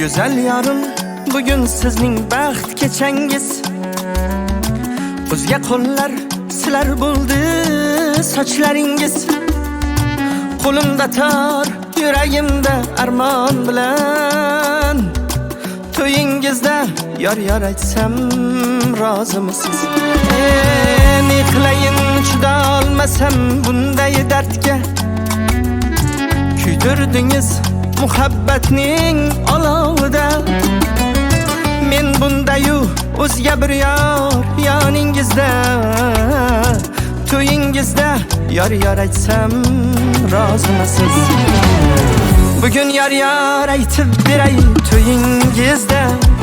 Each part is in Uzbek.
Güzel yarım, bugün sizning baxt kechangiz. O'zga qo'llar silar bo'ldi sochlaringiz. Qo'limda tor, yuragimda armon bilan. To'yingizda yor aytsam rozimisiz? Ne qilayin, chida olmasam bunday dardga. Kuydirdingiz muhabbatning olovida. Men bundayu o'zga bir yor yoningizda. To'yingizda yor aytsam rozimisiz? Bugun yor aytib beray to'yingizda.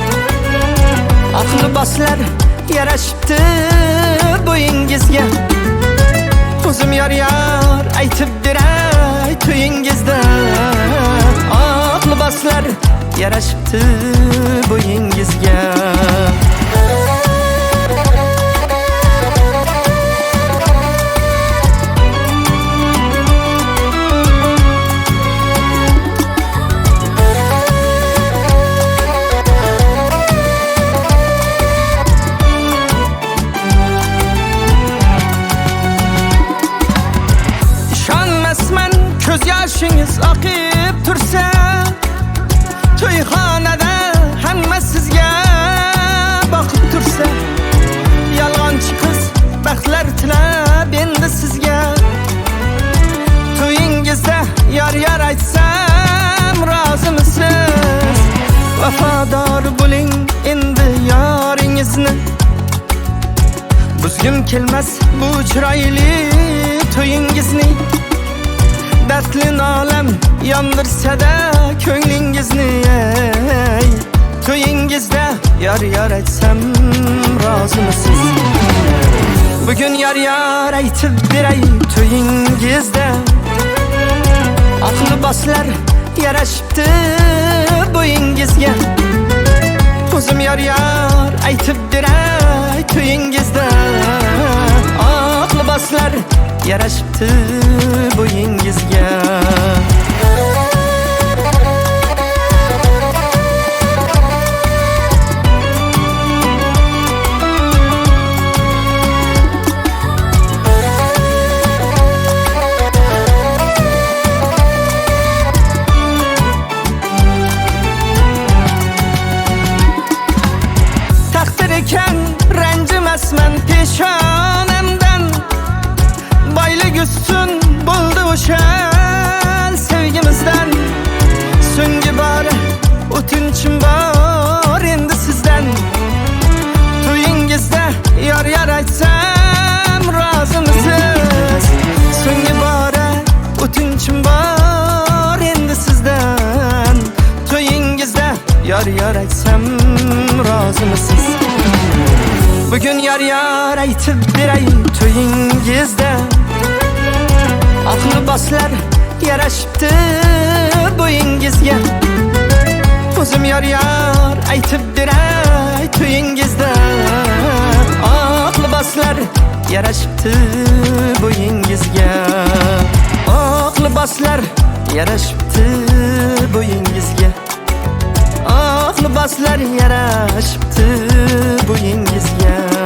Aqli boslar yarashibdi bo'yingizga. O'zim yor aytib beray to'yingizda. Aqli boslar yarashibdi bo'yingizga. Ko'z yoshingiz oqib tursa, to'yxonada hamma sizga boqib tursa, yolg'onchi qiz baxtlar tilab endi sizga. To'yingizda yor aytsam rozimisiz? Vafodor bo'ling endi yoringizni. Buzgim kelmas bu chiroyli to'yingizni. Dardli olam yondirsa-da ko'nglingizni. To'yingizda yor aytsam rozimisiz? Bugun yor aytib beray to'yingizda. Aqli boslar yarashibdi bo'yingizga. O'zim yor aytib beray to'yingizda. Aqli boslar yarashibdi bo'yingizga. Taqdir ekan ranjimasman peshonamdan. Boylik ustun bo'ldi o'sha sevgimizdan. So'nggi bora o'tinchim bor endi sizdan. To'yingizda yor aytsam rozimisiz? So'nggi bora o'tinchim bor endi sizdan. To'yingizda yor aytsam rozimisiz? Bugun yor aytib beray to'yingizda. Aqli boslar yarashibdi bo'yingizga. O'zim yor aytib beray to'yingizda. Aqli boslar yarashibdi bo'yingizga. Aqli boslar yarashibdi bo'yingizga. Aqli boslar yarashibdi bo'yingizga.